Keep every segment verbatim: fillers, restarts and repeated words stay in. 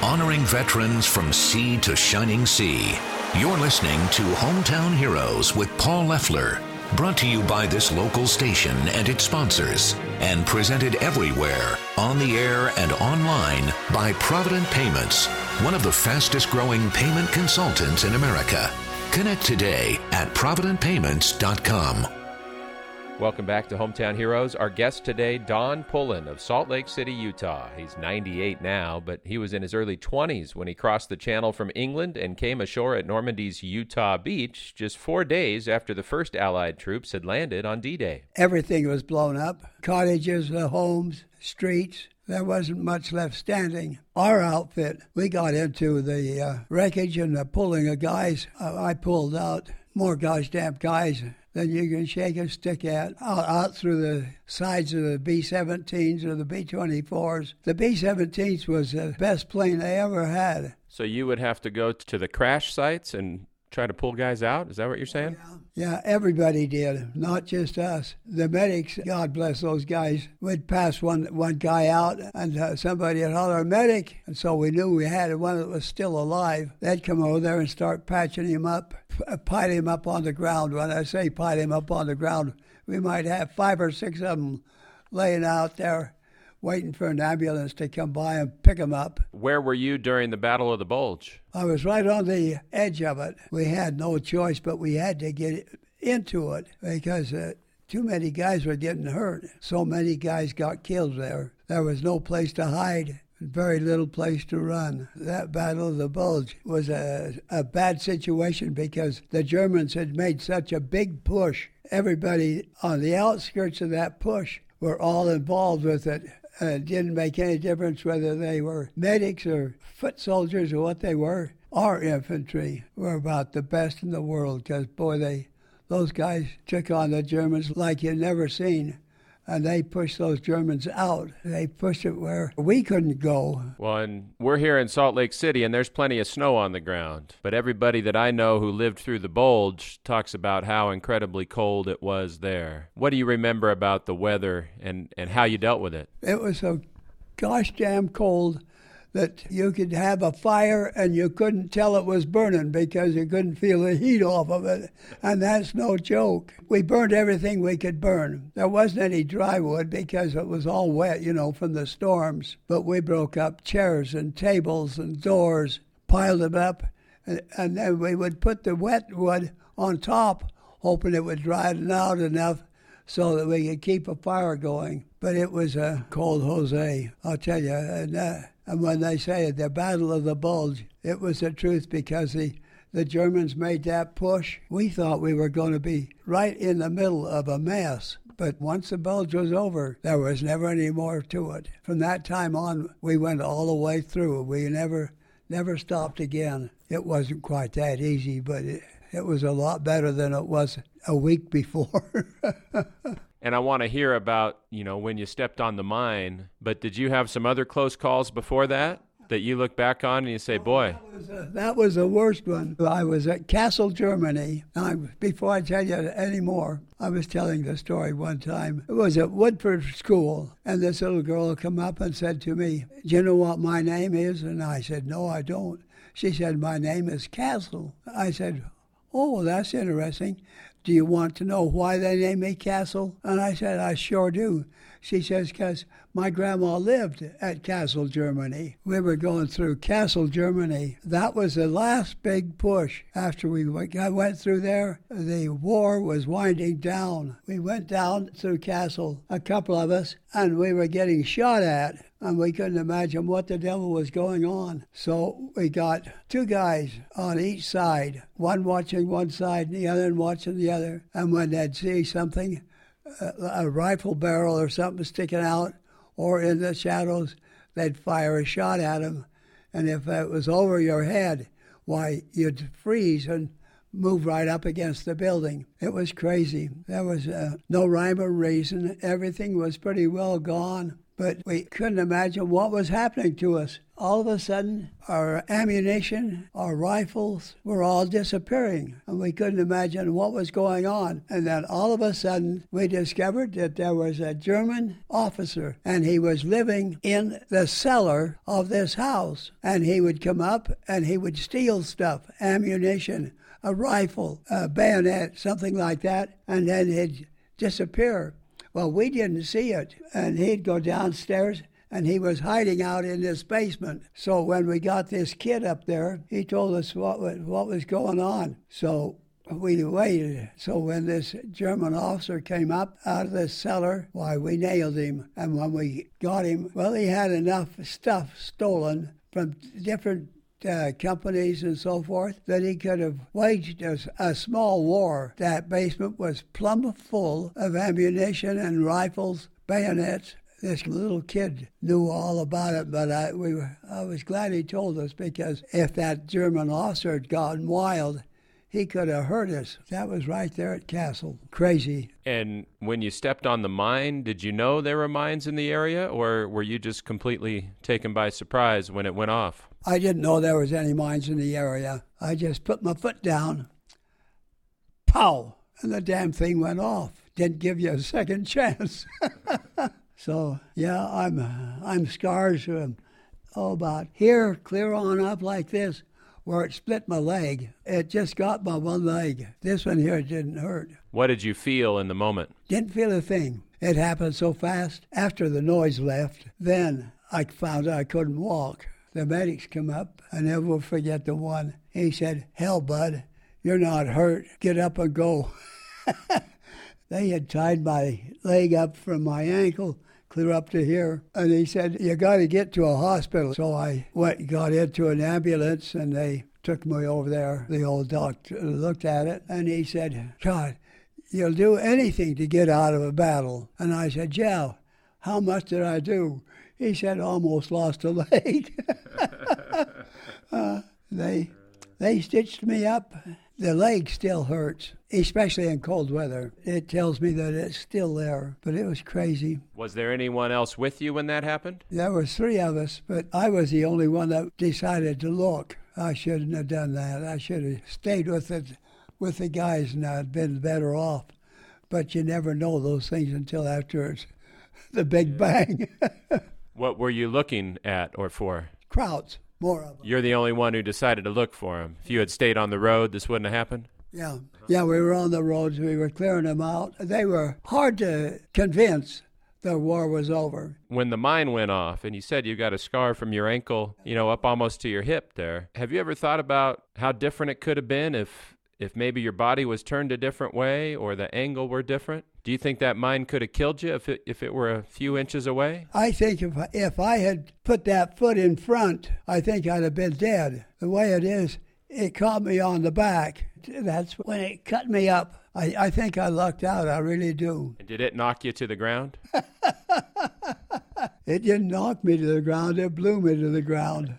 honoring veterans from sea to shining sea. You're listening to Hometown Heroes with Paul Leffler, brought to you by this local station and its sponsors, and presented everywhere, on the air and online, by Provident Payments, one of the fastest growing payment consultants in America. Connect today at provident payments dot com. Welcome back to Hometown Heroes. Our guest today, Don Pullen of Salt Lake City, Utah. He's ninety-eight now, but he was in his early twenties when he crossed the channel from England and came ashore at Normandy's Utah beach just four days after the first Allied troops had landed on D-Day. Everything was blown up. Cottages, the homes, streets. There wasn't much left standing. Our outfit, we got into the uh, wreckage and the pulling of guys. Uh, I pulled out more gosh damn guys than you can shake a stick at, out, out through the sides of the B seventeens or the B twenty-fours. The B seventeens was the best plane they ever had. So you would have to go to the crash sites and try to pull guys out? Is that what you're saying? Yeah. Yeah, everybody did, not just us. The medics, God bless those guys, would pass one one guy out and uh, somebody would holler, medic, and so we knew we had one that was still alive. They'd come over there and start patching him up, p- pile him up on the ground. When I say pile him up on the ground, we might have five or six of them laying out there waiting for an ambulance to come by and pick them up. Where were you during the Battle of the Bulge? I was right on the edge of it. We had no choice, but we had to get into it because uh, too many guys were getting hurt. So many guys got killed there. There was no place to hide, very little place to run. That Battle of the Bulge was a, a bad situation because the Germans had made such a big push. Everybody on the outskirts of that push were all involved with it. Uh, it didn't make any difference whether they were medics or foot soldiers or what they were. Our infantry were about the best in the world because, boy, they those guys took on the Germans like you'd never seen. And they pushed those Germans out. They pushed it where we couldn't go. Well, and we're here in Salt Lake City, and there's plenty of snow on the ground. But everybody that I know who lived through the Bulge talks about how incredibly cold it was there. What do you remember about the weather and, and how you dealt with it? It was so gosh damn cold that you could have a fire and you couldn't tell it was burning because you couldn't feel the heat off of it. And that's no joke. We burned everything we could burn. There wasn't any dry wood because it was all wet, you know, from the storms. But we broke up chairs and tables and doors, piled them up, and, and then we would put the wet wood on top, hoping it would dry it out enough so that we could keep a fire going. But it was a cold Jose, I'll tell you. And, uh, and when they say the Battle of the Bulge, it was the truth because the, the Germans made that push. We thought we were going to be right in the middle of a mess. But once the Bulge was over, there was never any more to it. From that time on, we went all the way through. We never, never stopped again. It wasn't quite that easy, but it, it was a lot better than it was a week before. And I want to hear about, you know, when you stepped on the mine, but did you have some other close calls before that that you look back on and you say, boy? That was, a, that was the worst one. I was at Kassel, Germany. I, before I tell you any more, I was telling the story one time. It was at Woodford School, and this little girl come up and said to me, do you know what my name is? And I said, no, I don't. She said, my name is Kassel. I said, oh, that's interesting. Do you want to know why they named me Kassel? And I said, I sure do. She says, because my grandma lived at Kassel, Germany. We were going through Kassel, Germany. That was the last big push. After we went through there, the war was winding down. We went down through Kassel, a couple of us, and we were getting shot at. And we couldn't imagine what the devil was going on. So we got two guys on each side, one watching one side and the other watching the other. And when they'd see something, a, a rifle barrel or something sticking out or in the shadows, they'd fire a shot at them. And if it was over your head, why, you'd freeze and move right up against the building. It was crazy. There was uh, no rhyme or reason. Everything was pretty well gone. but we couldn't imagine what was happening to us. All of a sudden, our ammunition, our rifles were all disappearing, and we couldn't imagine what was going on. And then all of a sudden, we discovered that there was a German officer, and he was living in the cellar of this house. And he would come up, and he would steal stuff, ammunition, a rifle, a bayonet, something like that, and then he'd disappear. Well, we didn't see it, and he'd go downstairs, and he was hiding out in this basement. So when we got this kid up there, he told us what was, what was going on. So we waited. So when this German officer came up out of the cellar, why, we nailed him. And when we got him, well, he had enough stuff stolen from different Uh, companies and so forth, that he could have waged a, a small war. That basement was plumb full of ammunition and rifles, bayonets. This little kid knew all about it, but I, we were, I was glad he told us, because if that German officer had gone wild, he could have hurt us. That was right there at Castle. Crazy. And when you stepped on the mine, did you know there were mines in the area, or were you just completely taken by surprise when it went off? I didn't know there was any mines in the area. I just put my foot down. Pow! And the damn thing went off. Didn't give you a second chance. So, yeah, I'm I'm scarred from, oh, about here, clear on up like this, where it split my leg. It just got my one leg. This one here didn't hurt. What did you feel in the moment? Didn't feel a thing. It happened so fast. After the noise left, then I found out I couldn't walk. The medics come up. I never will forget the one. He said, "Hell, bud, you're not hurt. Get up and go." They had tied my leg up from my ankle clear up to here. And he said, "You got to get to a hospital." So I went and got into an ambulance, and they took me over there. The old doctor looked at it, and he said, "God, you'll do anything to get out of a battle." And I said, "Yeah, how much did I do?" He said, "Almost lost a leg." uh, they, they stitched me up. The leg still hurts, especially in cold weather. It tells me that it's still there, but it was crazy. Was there anyone else with you when that happened? There was three of us, but I was the only one that decided to look. I shouldn't have done that. I should have stayed with it, with the guys, and I'd been better off. But you never know those things until after it's the big bang. What were you looking at or for? Crowds. More of them. You're the only one who decided to look for him. If you had stayed on the road, this wouldn't have happened? Yeah. Yeah, we were on the roads. We were clearing them out. They were hard to convince the war was over. When the mine went off, and you said you got a scar from your ankle, you know, up almost to your hip there, have you ever thought about how different it could have been if if maybe your body was turned a different way or the angle were different? Do you think that mine could have killed you if it, if it were a few inches away? I think if, if I had put that foot in front, I think I'd have been dead. The way it is, it caught me on the back. That's when it cut me up. I, I think I lucked out, I really do. And did it knock you to the ground? It didn't knock me to the ground, it blew me to the ground.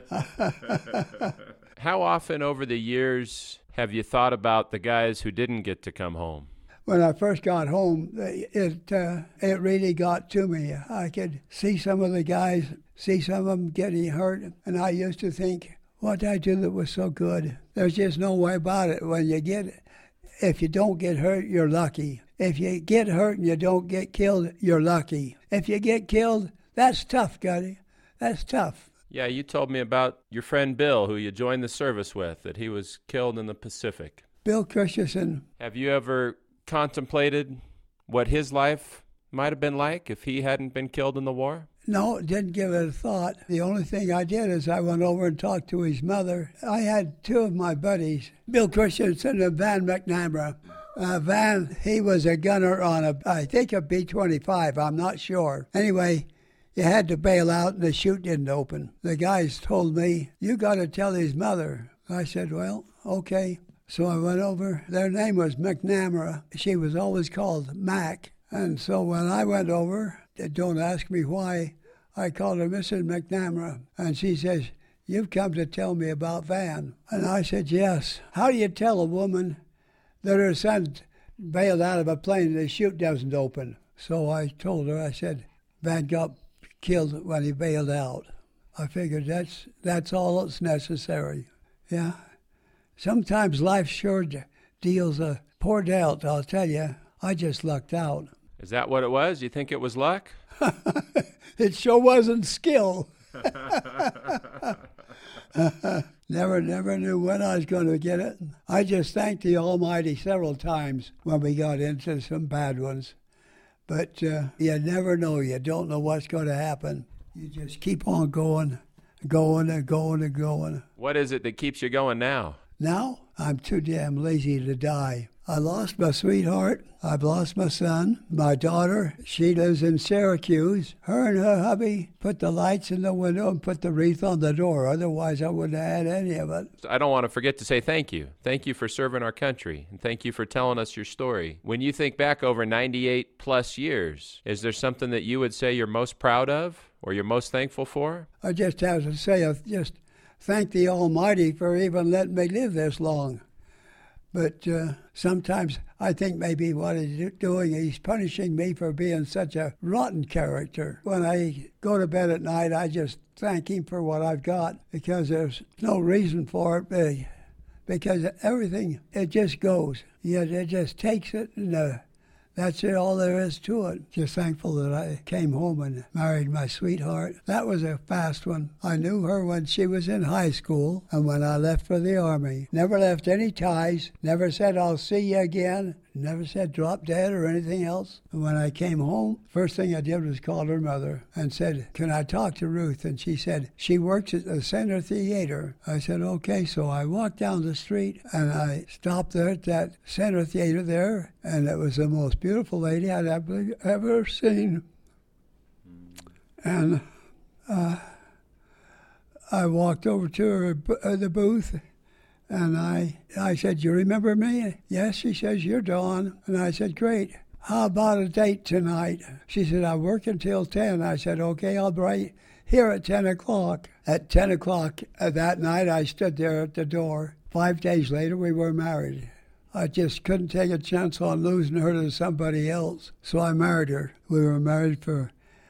How often over the years have you thought about the guys who didn't get to come home? When I first got home, it uh, it really got to me. I could see some of the guys, see some of them getting hurt, and I used to think, what did I do that was so good? There's just no way about it. When you get, if you don't get hurt, you're lucky. If you get hurt and you don't get killed, you're lucky. If you get killed, that's tough, Gutty. That's tough. Yeah, you told me about your friend Bill, who you joined the service with, that he was killed in the Pacific. Bill Christensen. Have you ever contemplated what his life might have been like if he hadn't been killed in the war? No, didn't give it a thought. The only thing I did is I went over and talked to his mother. I had two of my buddies, Bill Christensen and Van McNamara. Uh, Van, he was a gunner on a, I think a B twenty-five, I'm not sure. Anyway, you had to bail out and the chute didn't open. The guys told me, "You got to tell his mother." I said, "Well, okay." So I went over. Their name was McNamara. She was always called Mac. And so when I went over, don't ask me why, I called her Missus McNamara. And she says, "You've come to tell me about Van." And I said, "Yes." How do you tell a woman that her son bailed out of a plane and the chute doesn't open? So I told her, I said, "Van got killed when he bailed out. I figured that's that's all that's necessary. Yeah. Sometimes life sure deals a poor dealt, I'll tell you. I just lucked out. Is that what it was? You think it was luck? It sure wasn't skill. Never, never knew when I was going to get it. I just thanked the Almighty several times when we got into some bad ones. But uh, you never know. You don't know what's going to happen. You just keep on going, going and going and going. What is it that keeps you going now? Now, I'm too damn lazy to die. I lost my sweetheart. I've lost my son. My daughter, she lives in Syracuse. Her and her hubby put the lights in the window and put the wreath on the door. Otherwise, I wouldn't have had any of it. I don't want to forget to say thank you. Thank you for serving our country, and thank you for telling us your story. When you think back over ninety-eight plus years, is there something that you would say you're most proud of or you're most thankful for? I just have to say, I just thank the Almighty for even letting me live this long. But uh, sometimes I think maybe what he's doing, he's punishing me for being such a rotten character. When I go to bed at night, I just thank him for what I've got, because there's no reason for it, because everything, it just goes. Yeah, it just takes it, and uh, that's it, all there is to it. Just thankful that I came home and married my sweetheart. That was a fast one. I knew her when she was in high school and when I left for the Army. Never left any ties, never said I'll see you again, never said drop dead or anything else. And when I came home, first thing I did was call her mother and said, can I talk to Ruth? And she said, she works at the Center Theater. I said, okay. So I walked down the street and I stopped there at that Center Theater there, and it was the most beautiful lady I'd ever, ever seen. And uh, I walked over to her uh, the booth, and I I said, you remember me? Yes, she says, you're Dawn. And I said, great. How about a date tonight? She said, I work until ten. I said, okay, I'll be right here at ten o'clock. At ten o'clock that night, I stood there at the door. Five days later, we were married. I just couldn't take a chance on losing her to somebody else, so I married her. We were married for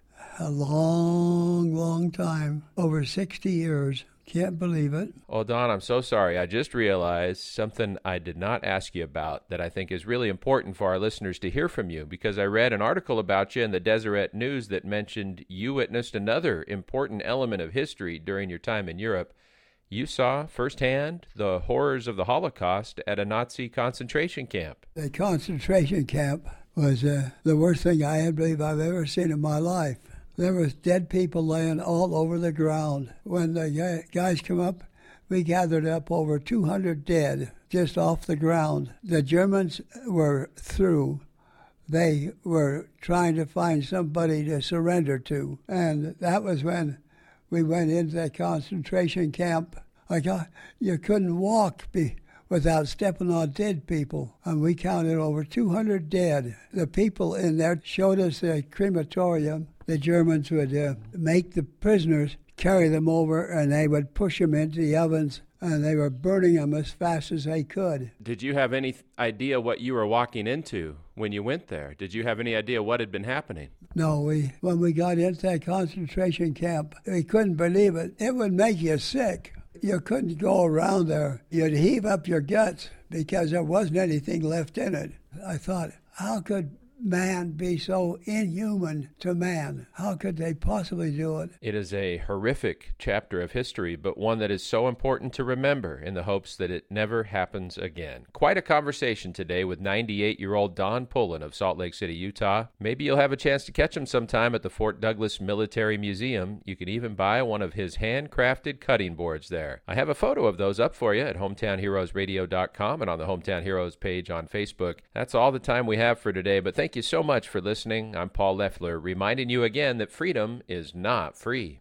a long, long time, over sixty years. Can't believe it. Oh, Don, I'm so sorry. I just realized something I did not ask you about that I think is really important for our listeners to hear from you, because I read an article about you in the Deseret News that mentioned you witnessed another important element of history during your time in Europe. You saw firsthand the horrors of the Holocaust at a Nazi concentration camp. The concentration camp was uh, the worst thing I believe I've ever seen in my life. There was dead people laying all over the ground. When the guys come up, we gathered up over two hundred dead just off the ground. The Germans were through. They were trying to find somebody to surrender to. And that was when we went into that concentration camp. I got, you couldn't walk be, without stepping on dead people. And we counted over two hundred dead. The people in there showed us the crematorium. The Germans would uh, make the prisoners carry them over, and they would push them into the ovens, and they were burning them as fast as they could. Did you have any idea what you were walking into when you went there? Did you have any idea what had been happening? No, we when we got into that concentration camp, we couldn't believe it. It would make you sick. You couldn't go around there. You'd heave up your guts because there wasn't anything left in it. I thought, how could man be so inhuman to man? How could they possibly do it? It is a horrific chapter of history, but one that is so important to remember in the hopes that it never happens again. Quite a conversation today with ninety-eight-year-old Don Pullen of Salt Lake City, Utah. Maybe you'll have a chance to catch him sometime at the Fort Douglas Military Museum. You can even buy one of his handcrafted cutting boards there. I have a photo of those up for you at hometown heroes radio dot com and on the Hometown Heroes page on Facebook. That's all the time we have for today, but thank Thank you so much for listening. I'm Paul Leffler, reminding you again that freedom is not free.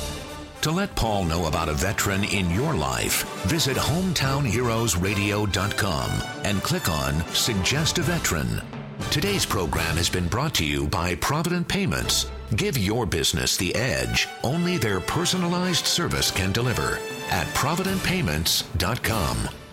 To let Paul know about a veteran in your life, visit hometown heroes radio dot com and click on Suggest a Veteran. Today's program has been brought to you by Provident Payments. Give your business the edge only their personalized service can deliver at provident payments dot com.